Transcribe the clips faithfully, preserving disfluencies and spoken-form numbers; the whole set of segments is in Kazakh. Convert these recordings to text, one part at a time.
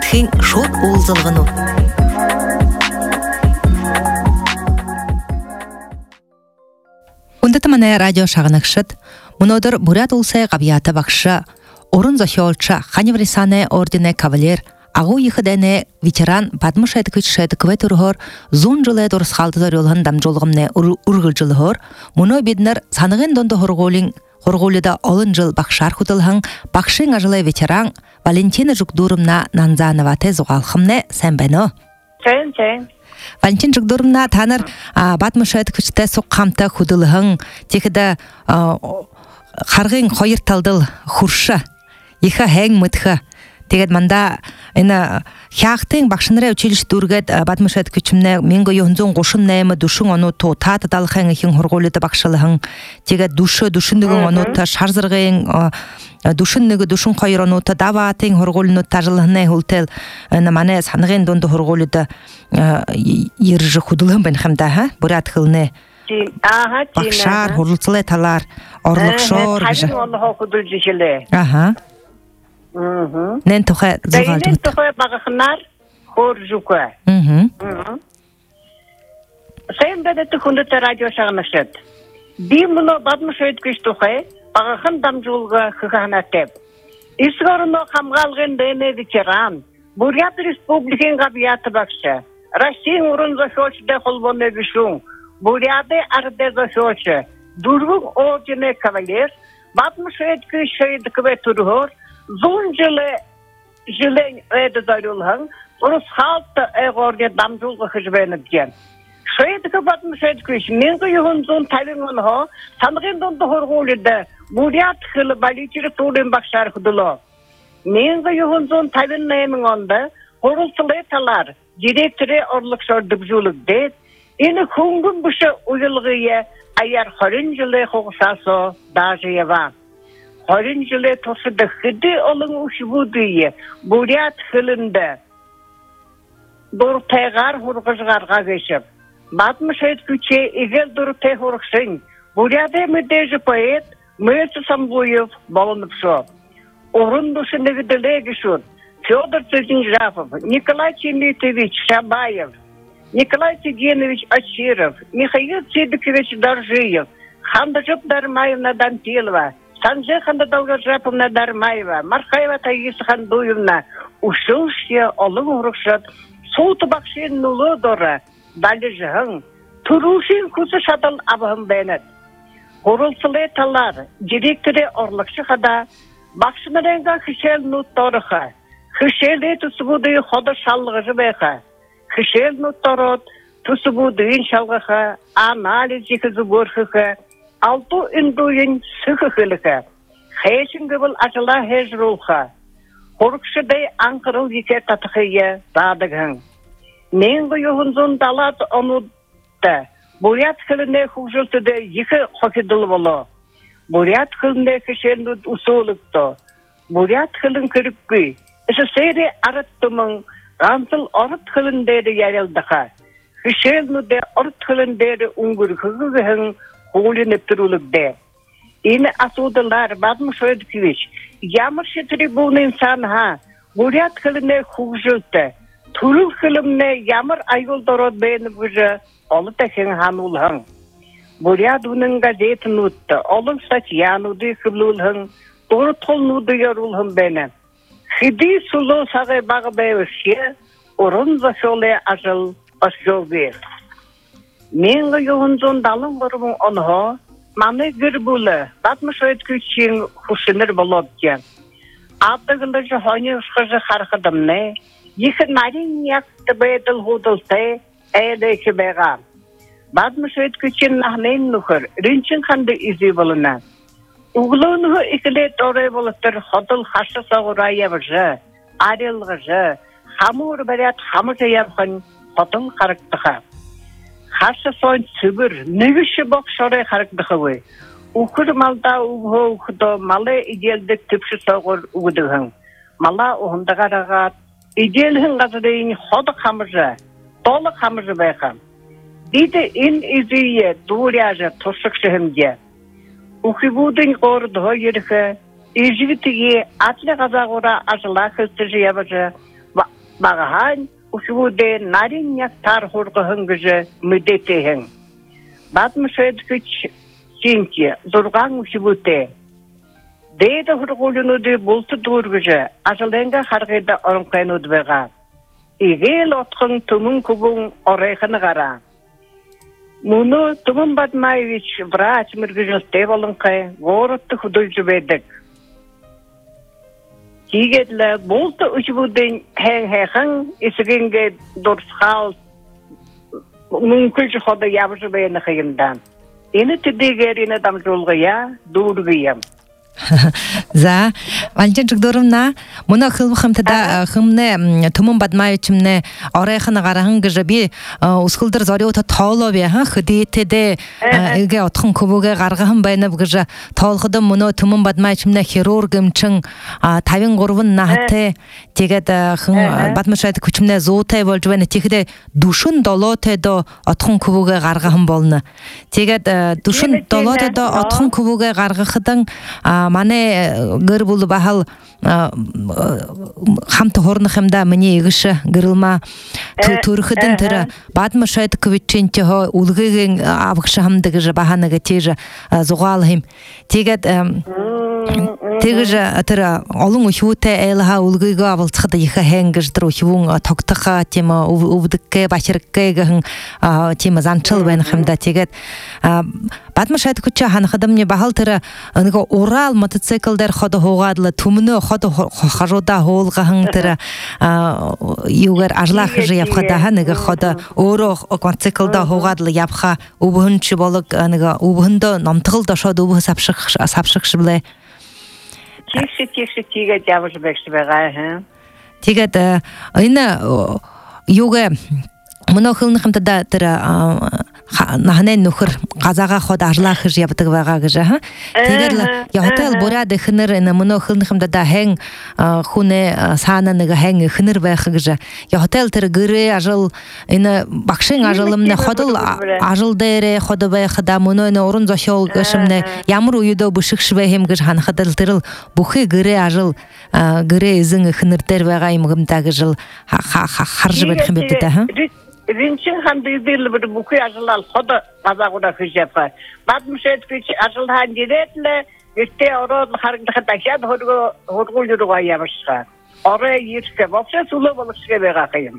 тхин шот олзылғыну. Ундаты мана радио шағынықшыт, мұнодыр Бурят улсай қабияты бақшы, орын зохиолча, ханеврисане ордене кавалер, ағу ехідәне ветеран бадмыш әдікіч шәдікве тұрғыр, зун жылы дұрыс қалдызар олғын дамжолғымне үргіл жылығыр, мұны беднер санығын донды хорғолин, хорғолыда олын жыл бақшар құтылғын, бақшың ажылы ветеран Валентина Жукдурымна Нанзанова тез оғалқымне сәмбәні. Сән, сән. Валентин Жукдурымна таныр бадмыш әдікічті соққамты құдылығын, текіді қарғын қойыр талдыл хұршы, ехі әң мұтқы. Тегет манда ина хяхтың бақшыныры училищ дургет батмышет күчімне менгі йонзон қошын нәйімі душың оны то таты далқың екен хорғолеті бақшылығың. Тегет душы душындығың оны та шарзырғың душындығы душын қойыр оны та даватын хорғолыны тажылығын әйхултел мане санығын донды хорғолеті ержі құдылығын бән қымда, бұрат қылны. Бақшар, хорылсылы талар, орлық шор. Аха. Нен тухай зугал Нен тухай багахнар хор жука. Сен беде тухунда радио шагнашет. Би муно бадмышет киш тухай багахан дамжулга хыганатеп. Исгорно хамгалгын дене ветеран. Бурят республикин габияты бакша. Россия урын захочде холбоне бишун. Буряды арде захоче. Дургук ордене кавалер. Бадмышет киш шейдкве тургор. Зун жылы жылын өйді дайрылғын, ұрыс қалты әғорге дамжулғы қыжбеніп ген. Шөйдікі батым шөйдікі менгі үйін зун тәліңін ғо, санығын донды ғырғолыды, Бурят қылы баличері тұрын бақшар құдылы. Менгі үйін зун тәлін нәймің онды, ғырылсылы талар, директоры орлық шордып жулық дед, ені күнгін бұшы ұйылғые, аяр қорын жылы қоғысасо дажы ева. Хорин жылы тосыды хыды олың ұшыбудыйы, Бурят хылынды. Дұртайғар хұрғызғарға кешіп. Батмыш әйт күче игел дұртай хұрықшын. Буряды мүдежі поэт, мүйті самбуев болынып шо. Орын дұшыны виділегі шуд. Федор Цезинжапов, Николай Чемитович Шабаев, Николай Тигенович Ачиров, Михаил Цедыкович Доржиев, Хандажып Дармаевна Дантилова, Санже ханда Долгожаповна Дармаева, Мархаева Таиса Хандуевна, Ушылшия, Олың Урықшат, Солты Бақшен Нулы Дора, Далі Жығын, Турушин Кусы Шадыл Абығын Бәнет. Ғұрылсылы талар, директоры Орлықшы Хада, Бақшынаренға Хышел Нут Торыха, Хышел Еті Субудыйы Хода Шалғыжы Бәйха, Хышел Нут Торот, Тусубудыйын Шалғыха, Анализ Жекізі Бөрхіха, Алту үндуйын сүхі қылыға, қайшынғы бұл ажыла хежрулға, қорықшыдай аңқырыл еке татықыйы задығын. Менгі юғынзун далат онудды, Бурят қылыне құжылтыды екі қокидыл болу. Бурят қылыне кішенді ұсулықты, Бурят қылын күріккі, іші сейрі арыттымың, ғантыл орыт қылындері ярелдіға, кішенді орыт қылындері ұңгір қығығығын, Улинып тұрулықды. Ені асудылар, бадмы шөйдіквич, ямыршы трибуны инсанға, Бурят қылыны құғжылды, тұрыл қылымны ямыр айыл дород бәйіні бұжы, олы тәхен хан ұлғын. Бурят ұның газетін ұтты, олың статьянуды қылылғын, дұры толнуды ярулғын бәйіні. Хиди сұлы сағы бағы бәйвішке, ұрын зашолы ажыл ашжол бәйір. Менгі юғынзон далың бұрымын оңғы, маны гүр бұлы, батмыш өткүшін құшыныр болып кен. Абдығылы жығыны ұшқыжы қарқыдымны, ехі нарин яқты бәйділ ғудылты, әйді екі бәйған. Батмыш өткүшін нағнен нүхір, рүнчін қанды үзі болына. Уғылуынығы ikilет орай болыптыр, қодыл қашы сауыра ебіжі, арелғыжы, хамыр бәрет хамыр ебіғын, қодыл қарықтыға. Хашы сон сүбір, нүгіші боқ шорай қарықтығы өй. Ұқыр малда ұғы ұқыды, малы иделдік түпші соғыр ұғыдығын. Мала ұғындыға рағат, иделігін ғазырейін ходы қамыржы, толы қамыржы байқам. Дейді ин изүйе дұряжы тұршықшығымге. Ұқыбудың қорды ерігі, ижігітіге атлы қазағыра ажыла қыстыжы ебіжі, Багахан ушуде нарин яктар хоргохын гыжы мүдетехен. Батмышед күч синки зурган ушубуте. Дейді хұрғылынуды болты дұргыжы ажыленге харғайда орынқайнуды беға. Игел отқын тұмын күбін орайқыны қара. Мұны Туман Бадмаевич врач міргіжілте болынқай ғорытты худой жүбедік. Тигедлі болты үшібудың хәң-хәң ісігінге дұрсқал мүмкіл жүходы ябы жүбейіні қиымдан. Ені түдегер ені дам жолғыя дұрғыйым. За, Валентин Жигдоровна, мұна қылбықымтыда қымны Туман Бадмаевичімні орайқыны қарағын ғыжы бі ұсқылдыр зоры ота таулы бе, қыдетеде үлге отқын көбіге қарғығын байынып ғыжы таулқыды мұны Туман Бадмаевичімні хирургімчің тавин ғұрвын нағыты тегет Бадмашайды күчімні зоутай болжы бәні тегеде душын долотеdo отқын көбіге қарғығын болны. Тегет душын долотеdo отқын көбіге қарғықыдың мане гыр булды бахал хамты хорны хэмда мне игышы гырылма турхыдын тыры Бадмашайды күвитченте хо улгыгын абықшы хамдығы жы баханыға тежі зуғалығым. Тегет Тегіжі тірі олың ұхуыты әйліға ұлғыға авылтықыды ехі әңгіждір ұхуың тоқтыққа темі ұвдыққа, башырыққа егіғын темі занчыл бәйін қымда тегет. Бадмашайды күтші ханықыдым не бағал тірі орал мотоциклдер ходы хоғадылы, түміні ходы қажуда хоғылғағын тірі еугер ажлақы жы япқадағын егі ходы оры мотоциклда хоғадылы япқа ұбығыншы болық ұбығынды намтығылда шоды ұбығы сапшықшы біле. Текші, текші, тегі жабышы бәкші бәға, Тегет, айны, юғы, мұны қылынықымды да түрі наханай нөхір қазаға хода ажлақы жабытығы бәға ғыжы, Тегерлі, яғытал борады хыныр, мұны қылынықымды да әң құны саныныға әң хыныр бәқы ғыжы. Яғытал түрі гүрі ажыл, бақшың ажылымны ходыл ажылды әрі ходы бәқы да, мұны орын зошол ғышымны ямыр ұйыды бұшықшы бәхем ғыж ханықыдыл түріл бұқы гүрі ажыл, гүрі ізің хынырдер бәға имғымдағы жыл қаржы бәқім бәпті. Ринчин ханды үйдейлі бір бұқы ажылал ходы қазағыда күшепі. Бадмышет күш ажылдан деретлі, өтте орын қарыңдықы тәкшен хорғыл жүрі ғайамышқа. Оры ершке, бақша сұлы болықшке бәға қиым.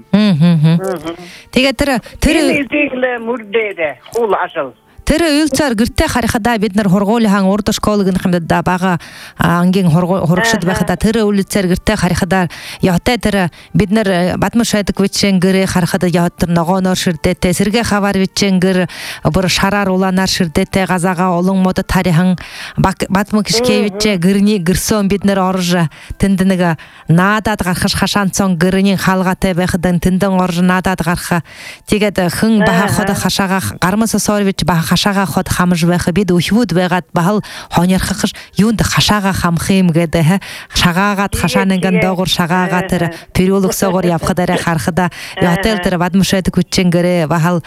Теге түрі... Ені үйдейлі мүрдейді, құл ажыл. Тірі үлцар гүртте қариқада беднер хорғолы хаң орда школығын қымдада баға аңген хорғшыды бақыда тірі үлцар гүртте қариқада яғытта тірі беднер Батмашайды көтшен гірі қариқада яғыттыр нағонор шырдетті сірге қавар ветчен гір бір шарар оланар шырдетті ғазаға олың моды тарихың Батмы кішкевітче гіріне гірсон беднер оржы тіндінігі надад қарқыш қашан сон гірінен қалғаты бәқыдан тіндің оржы надад қарқы тегеді хың баға ходы қашаға қармысы сорвич баға хашага ход хамж бэхэ бид ухвуд бэгат бахал хонярхахш юнд хашага хамхим гэдэг шагаагат хашаанган доогор шагаагаа тэр периологсоогоор явхадаарэ харахада ятел тэр бадмшэд күчэнгэрэ бахал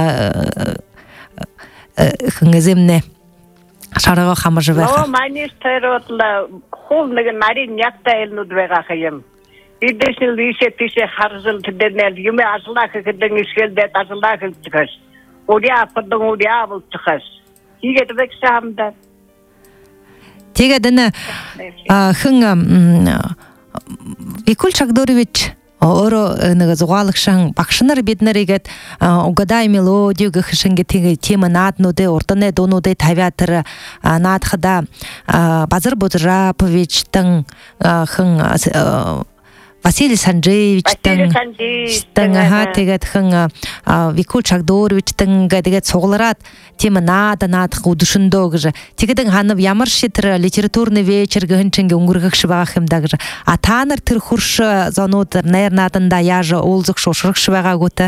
хнгезэмнэ шарага хамж бэхэ но манистеротла хол нэг нарийн ягтай элнүүд байгаа хэм Идешил лише тише харзал тэдэнэл юм ажлах гэдэг ишгэлдэ ажлах гэж Уря подон уря болчихс. Тийгээд вексамда. Тэгээд энэ хэн Викул Чагдорович өөрөө нэг зугаалгшан багшнаар бид нарыгээд угадай мелодиг гэхшингэ тэгээ тема нааднуудэ урдны дуунуудэ тавиатар наадхада Базар Бодрапович тан хэн Василий Санжеевич тан тан ха тэгээд хэн Викул Чагдорович тан гэдэг цуглараад тийм наада наадах үдшөндөө гэж тэгээд ханав ямар шитэр литературный вечер гэнчинг өнгөргөгш байгаа юм да гэж а та нар тэр хурш зонууд найр нааданда яаж уулзах шушрагш байгаагүй те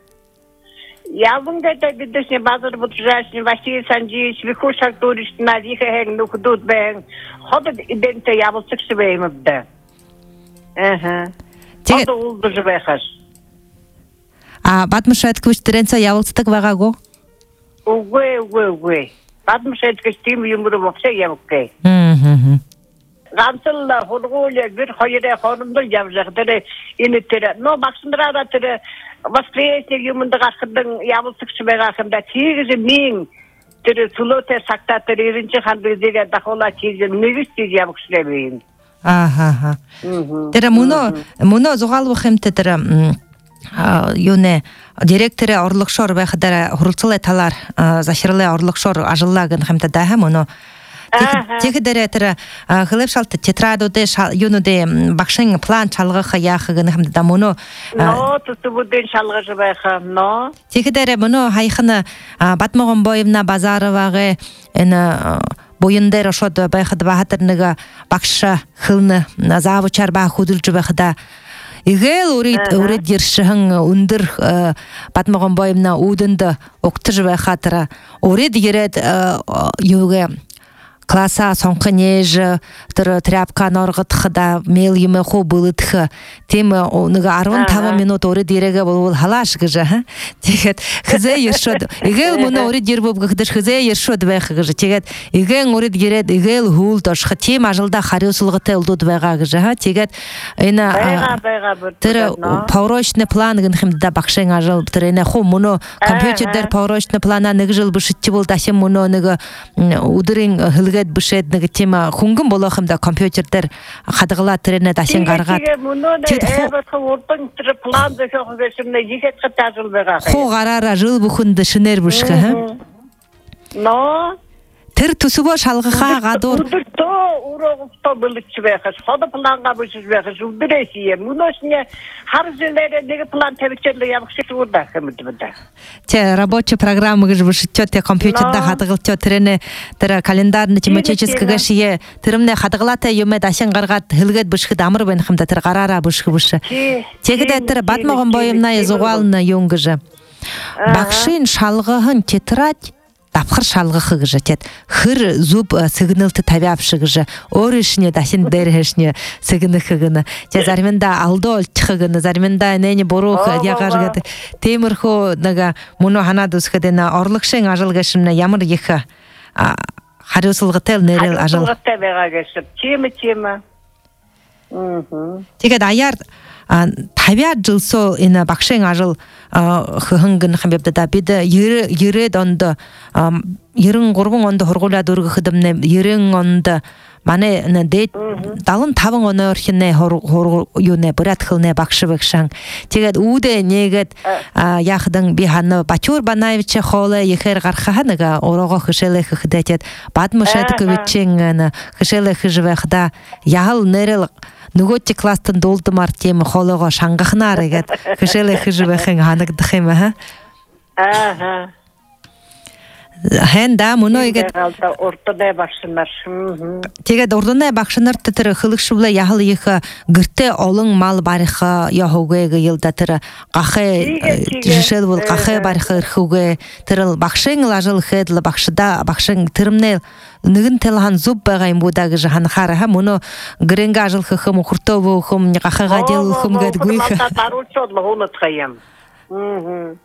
Яван гэдэг бидэс Базар Бодрапович Василий Санжеевич Викул Чагдорович нар их хэн нүхдүүд байн хот идэнтэ явуулчих юм да Ага. Тэгээд уулзж байхаш. А Батмашайды күч тэрэнцээ явуулдаг байгаагүй? Үгүй үгүй үгүй. Батмашайды гэж тийм юм руу бохсоо явахгүй. Мм. Gamsılla hurgule bir hayre hanımda yapacakları initere. No baksındıra da tere Воскресенье юмunda qaqdın yabıltıkçı beğakında tigizi min tere sulote sakta tere irinci handızıga dahola tigizi migis tigizi yabıksılemeyin. Aha ha. Tere muno muno zoğal vahimte tere юне директоры орлыкшор бахдара хурцлы талар захирлы орлыкшор ажыллагын хэмтэ даха моно тегдере тера хлеб шалт тетрадоде юнуде бакшин план чалгы хаяхыгын хэмтэ да моно но тутубуден чалгы баха но тегдере моно хайхына батмагон боевна базаровагы эна боюндер ошод бахд бахатырныга бакша хылны завучар ба худулчу бахда Игел урит урит диршхан ундыр батмагон боемна удында октыр ба хатыра урит ерет юге класса соңқы неж тыр тряпка норгытхда мел еме хо булытхы тем оныга арван тава минут урит диреге бол халаш гыжа тегет хзе ершод игел муно урит дирбоб гыдыш хзе ершод ба хыжа тегет иген урит ерет игел хул тош хтем ажылда харюсулгыты улдуд бага гыжа тегет эна тыр паурочный план гын химда бакшен ажыл тырена хо муно компьютер паурочный плана ныгжыл бышытчы бол тасем муно ныга удырын бушеднег тема хунгун болохымда компьютerdер хадыгыла тирене дашин гаргат план дэшэхгэшэмнэ ихэт хатажыл бага хо гарара жыл бухунды шинер бушка но тэр төсөвөө шалгахаа гадуур то урогто билч байхас хада планга бишж байхас үдрэсие муношне харжлэрэ нэг план тавьчихлаа явахшиг урдаа хэмэдбэдэ те рабочая программа гэж бишчё те компьютерда хадгалчё тэрэнэ тэр календарны тематического шие тэрэмнэ хадгалаатай юмэ дашин гаргаад хэлгээд бишгэд амар байна хэмдэ тэр гараараа бишгэ биш тэгдэ тэр батмагон боемна язугаална юм гэж багшин шалгахын тетрадь давхар шалгах гэж тет хэр зүб сигналт тавиавш гэж өөрөшний дашин дээр хэшний сигнэх гэнэ тэ заримда алдоо олчих гэнэ заримда нэни буруух ягаар гэдэг темирхүү нэг мөнө ханаад үсгэдэ на орлогшин ажил гэшмнэ ямар их хариуцлагатай нэрэл ажил байгаа гэсэн тийм тийм мм тэгээд аяар тавиад жилсо энэ багшин ажил хөнгөн хамбда бид ерээд онд ерэн гурван онд хургуулаад өргөхөдмнэ ерэн онд манай дэд далан таван оноор хинэ юунэ братхылнэ багш багшан тэгээд үүдэ нэгэд яхдан би хана Бачур Банаевич хооле ихэр гархаханага орого хөшэлэх хөдөтэд бадмышадковичэн хөшэлэх жвэхда яхал нэрэл нөгөө кластан дуулдмар тийм хоолого шангахнаар гэд хөшэлэх жвэхэн ханагдах юм аа аа хэнда мөнөө игэд уртдаа багшнаар тэгээд урднаа багшнаар тэр хөлөгшвлэ яхал их гэртэ олон мал барих яхоог ялда тэр гахэ жишээлбэл гахэ барих ирхүүгээ тэр багшин ажил хэдл багшда багшин тэрмнэ нэгэн телхан зүб байгаа юм буда гэж ханахаараа мөнөө гэрэнгэ ажил хэхэм хуртөө хөм гахага дэл хөм гэдгүй таруулчод логонот хаям мм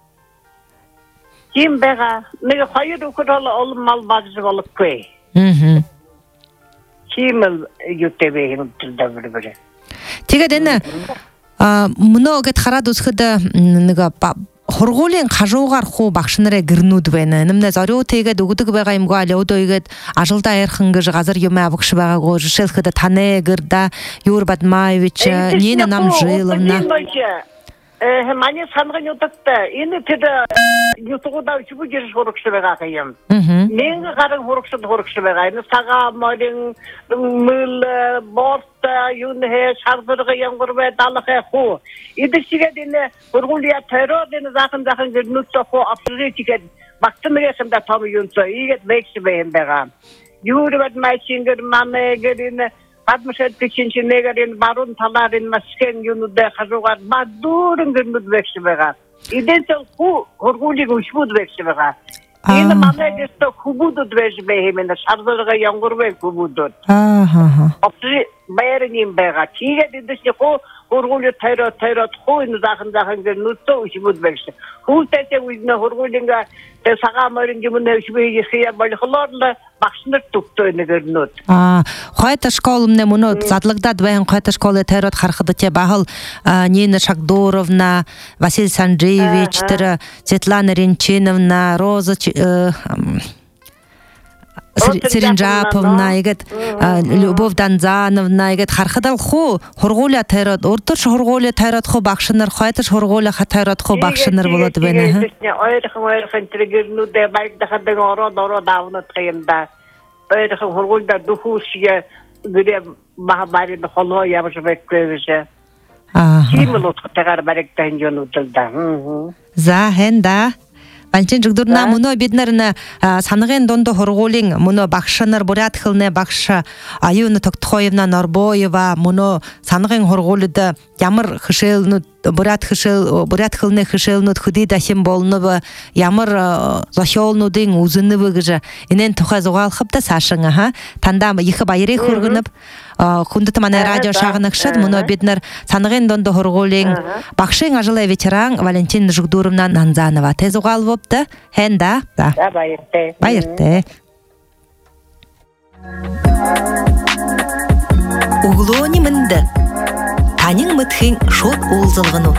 Kim bega нэг хоёр ukudol ol mal bagж bolukгүй. Мм. Kim ютэвэ хэмтэлдэ бэрбэрэ. Тэгээд энэ мөнөө гэд хараад үсгэд нэг хургуулийн хажуугаар хуу багш нарын гэрнүүд байна. Нэмнэ зориу тэгээд өгдөг байгаа юмгүй аль өдөө игээд ажилдаа ярхан гэж газар юм авахш байгаагүй жишээлхэд таны гэрда Юр Бадмаевич Нина Намжиловна э мани сангын утатта энэ тэд ютугуда чүгэж хорогч байгаа юм. Мен гараг хорогч хорогч байгаа. Энэ сага морин мэл борт юнэ шарбырга янгурбэ далхэ ху. Идэсигэд энэ хургуулия террор энэ захан захан гэрнүтсө ху абсолютигэд багтмэгэсэмдэ том юнцо игэд вэкс бэм байгаа. Юурбат майсингэр мамэгэр энэ Адмышэд кичинчи нэгэрин барун таларын маскен юнудэ хажуугаар бадуурын гэрнүүд вэкс байгаа. Идэнтэй ху хургуулиг өшбүүд вэкс байгаа. Энэ мамэгэртэ хубудуд вэж бэхэмэн шардырга янгурвэ хубудуд. Аа аа. Опри байрним байгаа. Чигээ дэдсний хоо хургууль тайраа тайраа хойно захын захын гэр нүтөө ишмүүд байгш. Хүүтэй үзнэ хургуулинга тэ сагамарын юм нэвшвээ хия болохлоор багшнар төгтөө нэгэрнүүд. Аа, хойто школымне мөнө задлагдаад байна хойто школы тайраад харахад те бахал Нина Шагдуровна, Василий Санджеевич, тэр Светлана Ренчиновна, Роза Сиринжаповна, игэд Любовь Данзановна, игэд харахад хуу хургууля тайраад урдч хургууля тайраад хуу багшнар хойто хургууля тайраад хуу багшнар болоод байна. Ойрхон ойрхон тригэрнүүдээ байгдахад ороод ороод авнат гэмдэ. Ойрхон хургуулда духушия гэрэ махабарин холоо явж бэквэжэ. Аа. Химлот тагар барэгтэн жонуудалда. За хэнда Валентин Жигдурна мөнө бид нар санагын дунд хургуулийн мөнө багш нар бурят хилнэ багш Аюуна Тогтхоевна Норбоева мөнө санагын хургуулд ямар хишээлнүүд бурят хишээл бурят хилнэ хишээлнүүд хөдий дахин болнов ямар зохиолнуудын үзэнэв гэж энэн тухай зугаалхав та саашин аха тандаа их баярыг хүргэнэв хүндэт манай радио шагнагшад мөнө бид нар санагын дунд хургуулийн багшийн ажлын ветеран Валентин Жигдуровна Нанзанова тэ зугаалвопта хэнда за баяртай баяртай углоони мэнда танин мэтхин шот уулзалгану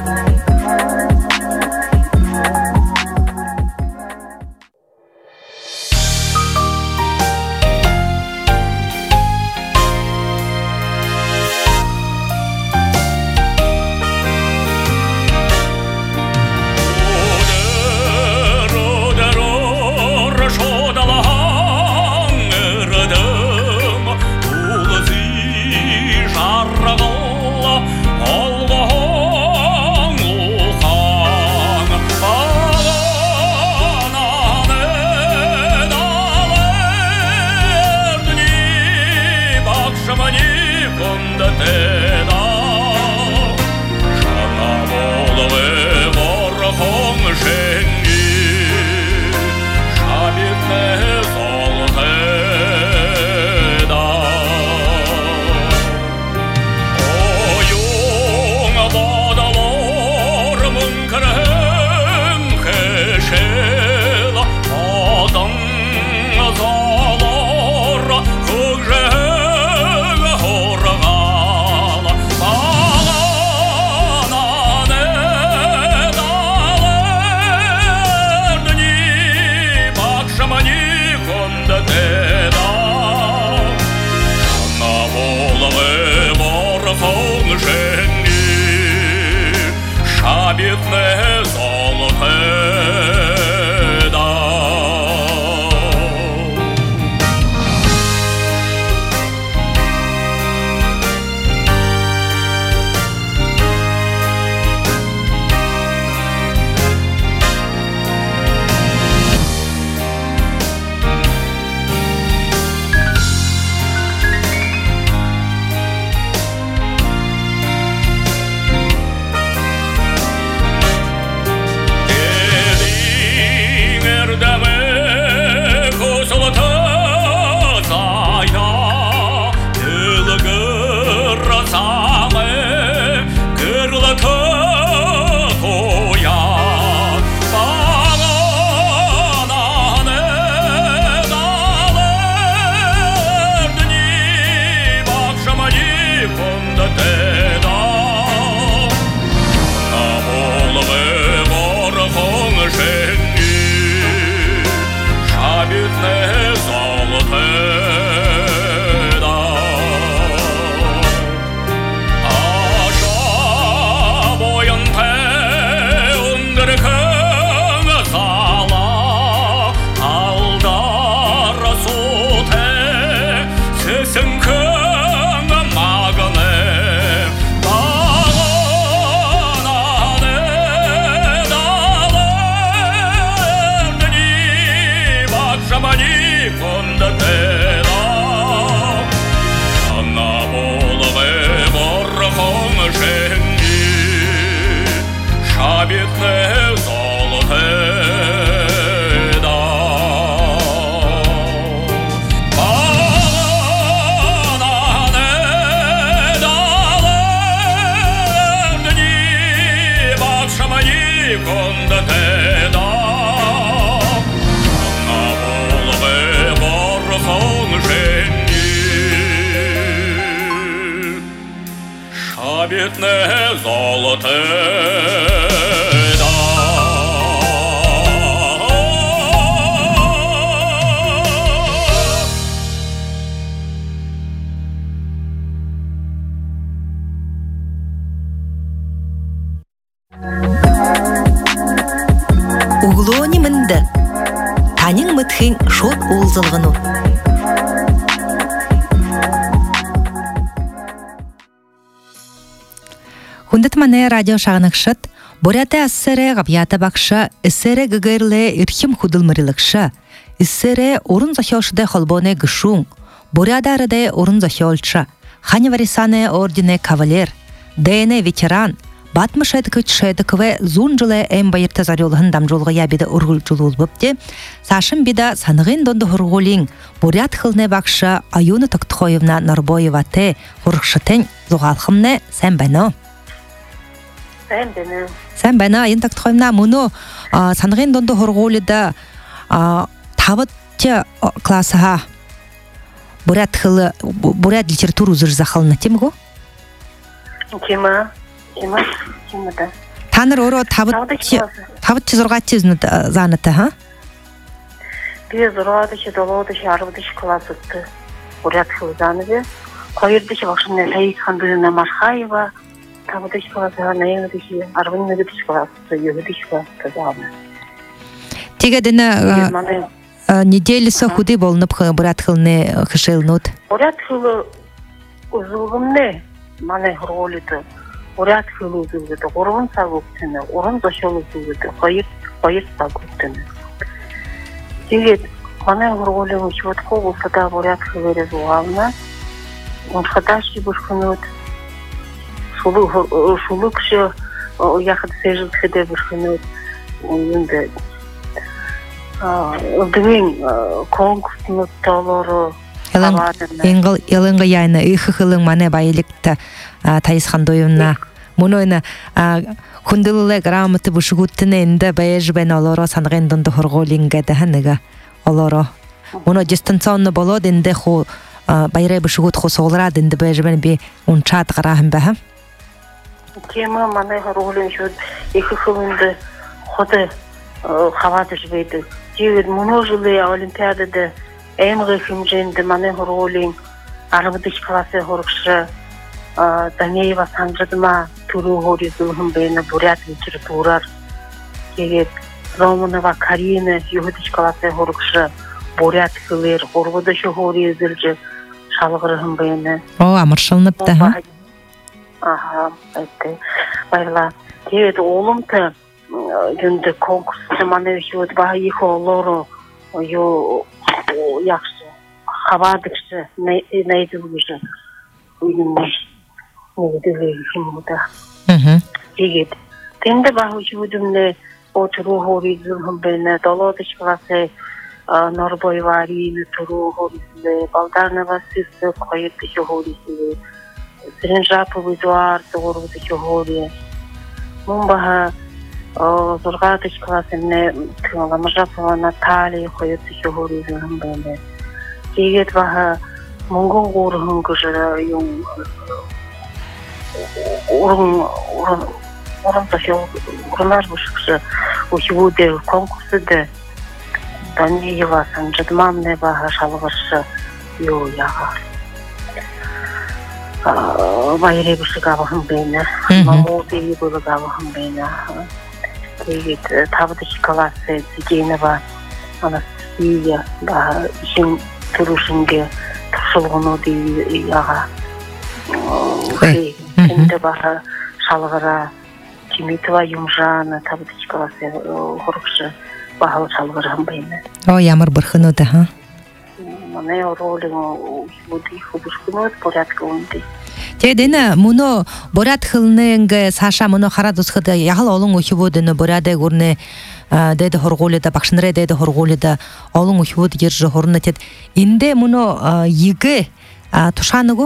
обетное золото. Углони мынды. Танин мытхин шот улзылғыну. Хундат мане радио шағынықшыт, Бурята ассере ғабията бақша, иссере гігерле ирхим худылмырылықша, иссере орын захиошыде холбоне гышун, Бурята арыде орын захиолча, хани варисане ордене кавалер, дэне ветеран, батмыш эдкіч шедікове зун жылы әм байырты зарелығын дамжолға ябеді ұрғыл жылуыл бөпте, сашын бида санығын донды хұрғолин, Бурят хылне бақша, аюны тұқтықойывна Нарбоева те, хұрықшытын зұғалқымне сән бәні. Сән бәні. Сән бәні айын тұқтықойывна мұны санығын донды хұрғолыда табытте классыға Бурят хылы, Бурят литературу зұрза қылына темгі? Тема. Тема. Темада. Таныр оро табытте зұрғатте заныты, ха? Biz zorladışı, doladışı, arvadışı klasıttı. Buraya kılızanıdı. Koyurdışı bakşımda Sayit Kandırına Marhayeva, tabudışı klasıha neyindişı, arvanın ödüdüşı klasıttı, yödüdüşı klasıttı zaten. Тегедіні неделісі худы болынып Бурят хылны хышылнуд? Бурят хылы ұзылғымны, маны ғырғолыды. Бурят хылы ұзылғыды, орын сағыптыны, орын зашол ұзылғыды, қойыр сағыптыны. Дегет, маны ғырғолы учетко болсада Бурят хылы зуғалына, ұншқадаши бұрқынуд, шулы кіші яқыды сәжілдіде бұрқынуд, енді Дымын конкурсны талары Еліңгі яйны үйхі қылың маны байлікті Таисхан дойымна. Мұны ойны күнділілі грамоты бұшығыттыны енді бәйежі бән олары санғын дұнды құрғолинға дәхініға олары. Мұны дистанционны болады енді байрай бұшығыт қосығылырады енді бәйежі бән бе ұнчат қарағын бәхім? Тема маны құрғолин шөд екі қылынды ходы хаваты жібейді. Дегет, мұны жылы Олимпиадады әмгі хімженді маны ғырғолин арбыдыш класы ғырықшы Данеева Санжадыма түрі ғори зылғын бәйіні Бурят литературар. Дегет, Романова Карина юғыдыш класы ғырықшы Бурят кілер ғырбыдышы ғори зілжі шалғырығын бәйіні. О, амыршылыныпты, ха? Аха, айтты. Байла, дегет, олымты Günde konkursu mane yod bah yiko loro yo yaxşı havadıkçı ne neydi bu işe uygunmuş neydi bu da diyet tende bah yodumle oturu horizon bene doladıç klası Narboyevari turu horizon Baldarnava siz koyup horizon Srenjapovi duvar doğru horizon Mumbaha Зоргатыч классыне Ламажапова Наталья ходит еще гори зелен бенде. Дегет ваха монгол горгын гыжыра юм урын урын урын ташыл урынар бушыкшы учуде конкурсыды Данеева Санжадманне ваха шалгышы ю яга. Байре бушыгавахын бейне, мамоды бuluгавахын бейне. Дегет, табыдыш классы Зигенова Анастасия ба ишин турушинге туршылғыну дей яға. Тенде баха шалғыра Тимитова Юмжана табыдыш классы ғырықшы бағалы шалғырам бейне. О, ямыр бірхыну да, ха? Мане ролин буды хубышкыну порядка онды. Тедені мұны Бурят хылныңғы Саша мұны қарадысқыды яғыл олың өші бодыны Буряды көріне дәді хорғолыда, бақшыныры дәді хорғолыда олың өші боды ержі хорыны тед. Инде мұны егі тұшанығы?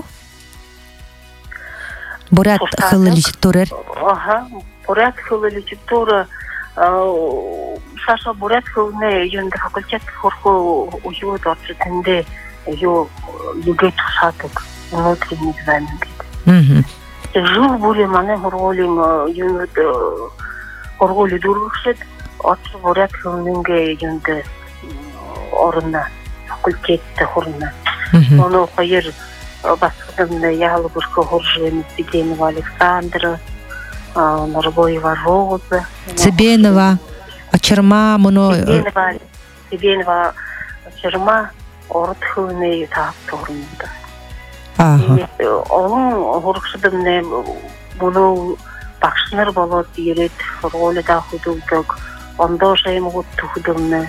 Бурят хылы личитурер? Ага, Бурят хылы личитура Саша Бурят хылны юнды факультет хорғы өші боды отсытынды ю егі тұшатық внутренний экзамен. жыл более мане хорголим юнут хорголи дурушет от борят хөннге юнде орна факультетте хорна. Оно хайр баскадамда ялы бурко хоржен Цыбенова Александра, Нарбоева Роза. Цыбенова, Очерма, муно Цыбенова, Цыбенова, Очерма орт хөнне таап торнда. Ага. Onun horukşudumne bunu bakşınır bolot yeret role da hududuk. Onda şeyim hududumne.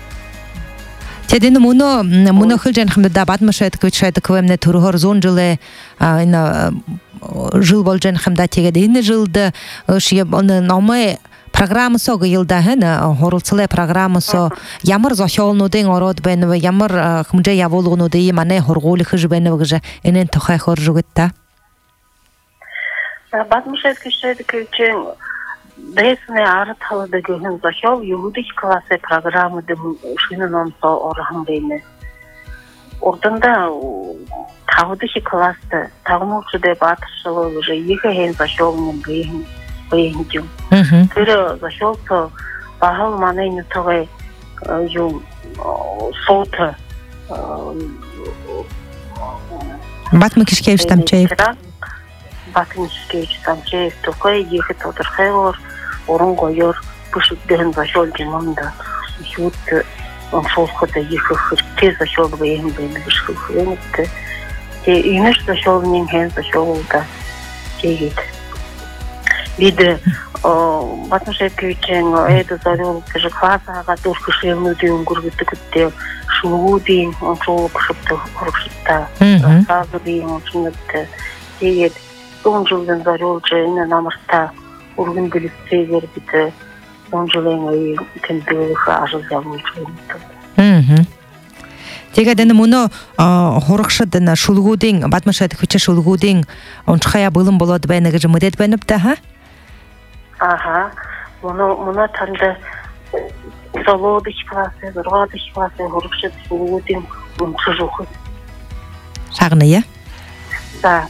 Теден муно муно хылжан хамда да батмашайт көчайт квемне турхор зон жылы ина жыл болжан хамда тегеде ин жылды шие оны номы программасы гылда хана хорулцле программасы ямар зохолнудын ород бенව ямар хмже яволгунуды мане хоргули хыж бенв гже энен тохай хоржугутта батмашайт көчайт көчен Десне арталды гөнүн зохол юудик классы программады ушинен онсо орхан бейне. Ордында тавдыхи классы тагмучу деп атышылы уже екі хен зохолнун бейн бейндим. Тэр зохолсо бахал манайны тогай юм соты Батмы кишкевич тамчаев. Батмы кишкевич тамчаев токай екі тодырхайор орын қойыр пүшіктен зашол жинымда жут он солқыда екі хырте зашол бейін бейін бішкі хыренікті те үймеш зашолының хен зашолда жегет биді батмышай көйтен әйді зарел кіжі класаға дұрқы шелнуді үңгіргіті күтте шулу дейін он солы пұшыпты құрықшытта сазы дейін он шынытты жегет он жылдың зарел жайына намырта Урган билетсейлер бите он жылын кендеха ажыл явуулчу. Мм. Тегеден муну хорукшыдын шулгудин батмашайт хүче шулгудин ончхая былым болот бенеге жмыдет бенипте ха? Ага. Муну муна танда солодыч классы, дургадыч классы хорукшыд шулгудин ончужуху. Шагны я? Да.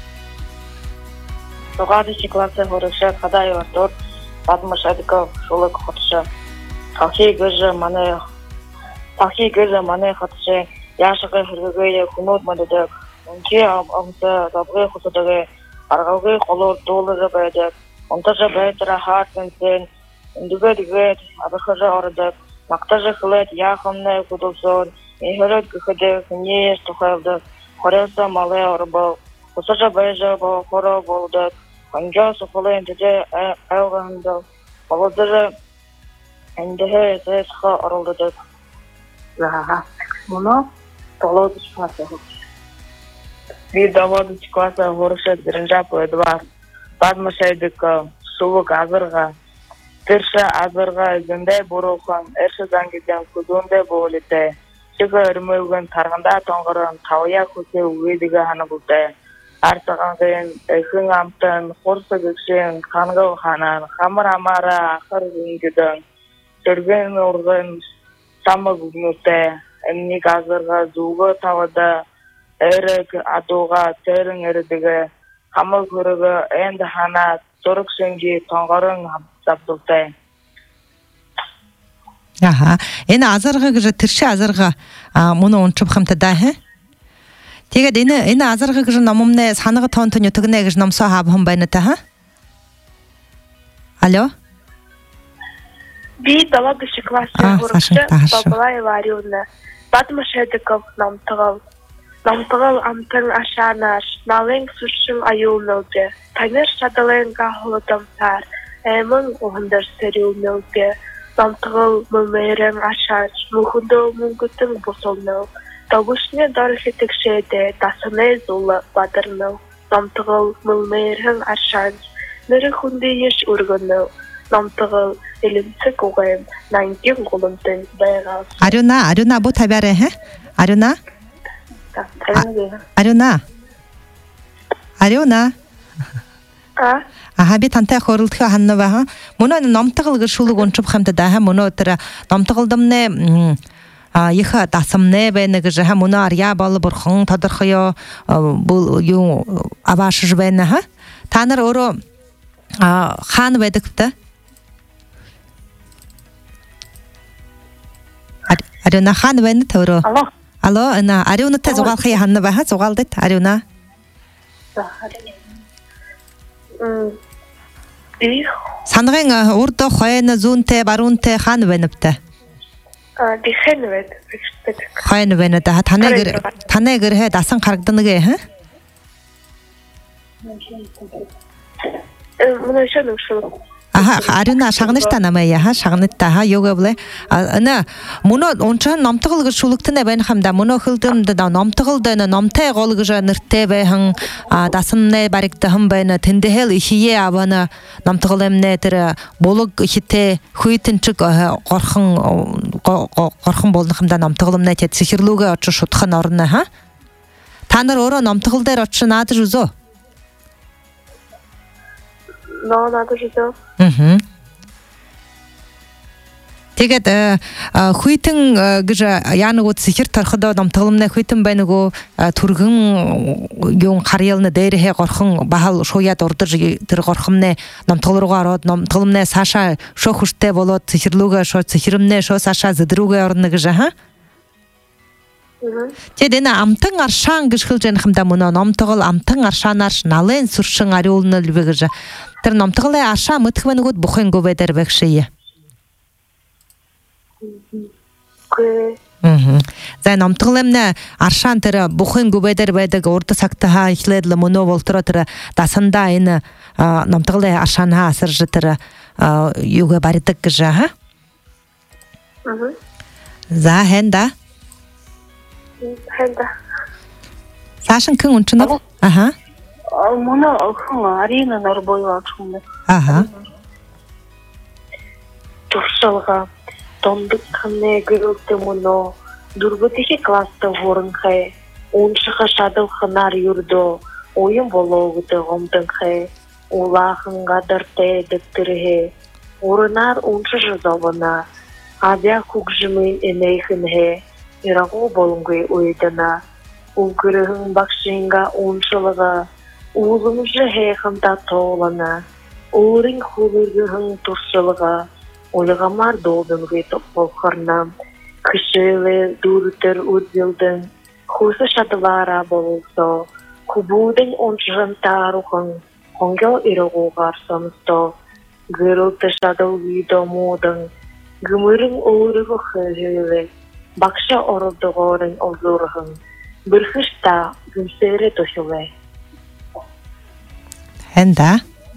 Дургадыч классы хорукшыд хадай вартор батмашайдыков шулык хотша. Талхи гыжы мане Талхи гыжы мане хотша яшыгы хыргыгы хунут мадыдык. Онче амса дабгы хусудыгы аргаугы холор долыры бәдік. Онтажа бәйтіра хартынсын, үндігі дігет, абықыжы орыдық, мақтажы қылет, яқымны күділсон, ехірет күхіді күнеш тұқылдық, қорелса малы орыбыл, құсажа бәйжі бұл қоры болдық, қанжа сұқылы әндіде әуғандық, қолыдыры әндігі зәсіқі орылдыдық. Заға, мұны толодыш класы ғылыш. Bir davadыч класы ғылышет бірінжапы едвар. Батмашайдык сулук азырга, тырша азырга зындай бурухан, эрші зангиден кузундай болите, чыгы үрмөлгөн тарганда тоңгырын, тавая көсе уйдыгы ханы бұлтай. Артыған ғын, әкін амтын, қорсы күкшен, қанғы ханан, қамыр амара ақыр зынгиден, түрген ұрғын, самы күгнүрте, әмнік азырга зуғы тавада, әрік адуға, тәрін әрдігі, Хамыл көрігі әнді хана тұрық сөнге тоңғырың саптылтай. Аха. Эне азырға күжі түрші азырға мұны ончып қымтыда, хе? Тегед, эне азырға күжі намымны санығы тоңтын өтігіне күжі намса хабым байныта, ха? Алло? Би далагышы классы ғұрықшы Бабалай Ларионы. Батмашайдыков намтығыл. Намтығыл амтың ашанаш, налың сұршың айылмылды. Тайныр шадылың қағылыдымсар, әмін оғындар сәрілмілді. Намтығыл мүмерің ашаш, мұхынды мүнгітің бұсылмыл. Табышны дархетік шейді, тасыны зулы бадырмыл. Намтығыл мүмерің ашаш, нұры хүнді еш үргінмыл. Намтығыл елімсі көғайым, нәңген қолымдың байғал. Арюна, Арюна, бұл табәрі, хе? Арюна? Арюна. Арюна. А? Аха би тантай хорылтха ханна ва. Муна намтыгылгы шулуг ончуп хамта да муна тра намтыгылдымны а иха тасымны бенеге жа муна аря балы бурхан тадырхая бул ю аваш жбена ха. Таныр оро хан ведикте. Арюна хан вен торо. Алло. Алло, ана Арюна та зугал хи ханна ба зугал дит Арюна. М. И Санрын урдо хойна зунте барунте хан венпте. а дихэнвэд. Хойна вен да танегэр танегэр хэ дасан харагднагэ хэ? Э мына шануу шул. Аха Арюна шагнышта намая ха шагнытта ха йога бле ана муно ончан номтыгыл шулуктына бен хамда муно хылдым да номтыгылды номтай голгыжа нырте бе хан дасынне барыкты хым бен тендехел ихие абана номтыгылемне тер болук ихите хуйтынчык горхын горхын болдын хамда номтыгылымна тет сихирлуга очу шутхан орна ха таныр оро номтыгылдер очу нады жузо Но надо же то. Мгм. Тэгээд хуйтэн гэж яанаг уу сихэр торходоо номтголомны хуйтэн байнагуу түргэн юм харьялны дээрээ горхон бахал шууяд урдж тэр горхомны номтголруугаа ороод номтголомны саша шоо хүчтэй болоод сихэрлүүгээ шоо сихэрэмнэ шоо саша зэдрүүгээ орно гэж хаа. Тэгээд энэ амтан аршаан гэж хэлж яах юм да мөн номтгол амтан аршаанаар налын сүршин ариулна л вэ гэж тэр номтголын аршаа мэтхвэнэгүүд бухын гүвэдэр бэхшээ. Гэ. Мм. За номтголымна аршаан тэр бухын гүвэдэр байдаг урд цагтаа ихлэдл мөнөө болтро тэр дасанда энэ номтголын аршаанаа асарж тэр юугэ барьдаг гэж хаа. Мм. За хэнда Хэнда. Сашин кэн унчна. Аха. А мона охин арина нарбой вачхумна. Аха. Туршалга тондык ханне гөрөлтө моно дургутихи класста ворынхай уншыха шадыл ханар юрдо ойын бологуты гомдынхай улахын гадарте дектирхе урынар уншы жызавына абя кукжымын энейхинхе ирагу болунгай ойдана угрыхын бакшинга уншылыга улымжы хейхымда тоолана урын хулыргыхын туршылыга Олегамар долгынғы тоқполқырна, кішілі дұртыр өдзілдің, құсы шатылара болылсо, күбудың оншығын тарухын, қоңгел ирығуғар сонысто, гүрілті шатыл үйді модың, гүмірің орығы қыжылы, бақша орылдығырын озырығын, бірхішта гүмсері тұшылы. Хэнда?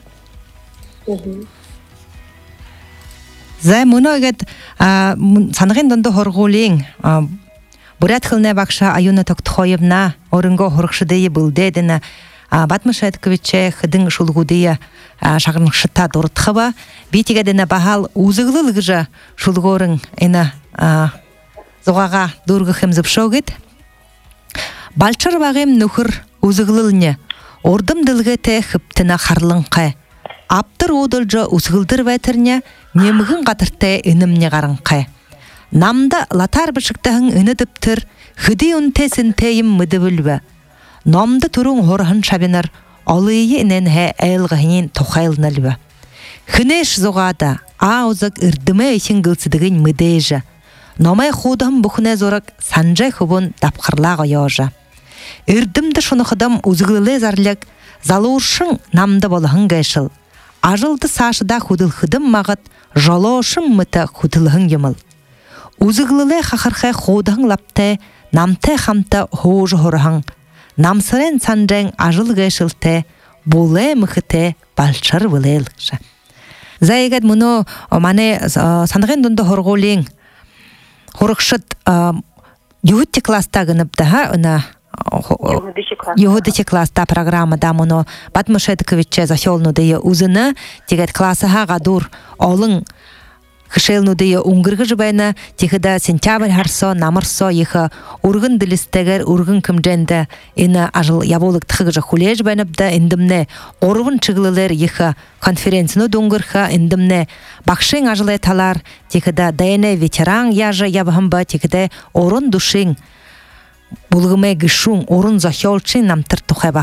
За мөнөгээд санагын дондо хоргуулын бурят хылны багша аюна токтхоевна орынго хоргшыдыйы былдедина Батмышайтковиче хыдың шулгудыя шагыншыта дуртхыба битигедина бахал узыглылыгжа шулгорын эна зугага дургыхым зыпшогет балчар багым нөхөр узыглылны ордым дылгете хыптына харлынқай аптыр одылжа узгылдыр бәтірне немігін қатыртты үнімне қарынқай. Намда латар бішіктіғын үні діптір, хүді үнтесін тейім мүді бүлбі. Намды тұрың ғорғын шабинар, алыйы інен хә әйілғығынен тоқайлынылбі. Хүнеш зоғада, аузық үрдімі үшін гылсыдығын мүдейжі. Номай қудым бұхыне зорық санжай құбын дапқырлағы яжы. Үрдімді шыны қыдым ұзғылы зарлық, залуыршың намды болығын ғайшыл. Ажылды сашыда худылхыдым мағыт, жолошым мұты худылхын еміл. Үзіглілі қақырқай қодығын лапты, намты қамты хоожы хорғын. Намсырен санжаң ажыл ғайшылты, болы мұхыты балчар вылел. Зайгад мұны мане санғын дүнді хорғолың, хорықшыт юхытте класста гыныбды ха, үні Югодичи класста программа да моно Батмышайтковиче захёлнудыя узыны тегет классыха гадур олың хышелнудыя унгыргы жыбайна тегеда сентябрь харсо намырсо ехы ургын дилистегер ургын кымженде ина ажыл яболык тхыгыжы хуле жыбайныбда индимне орвын чыглылер ехы конференцияны дунгырха индимне бакшың ажылай талар тегеда дайне ветеран яжы ябхымба тегеде орын душың Булгымай гышун орын захёлчын намтыр тухай бахыл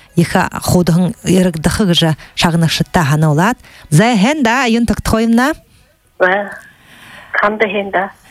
иха ходың иргдахы гыжа шагнашытта хана олат. Зай хен да айын тактхоймна? Ва, канды хенда.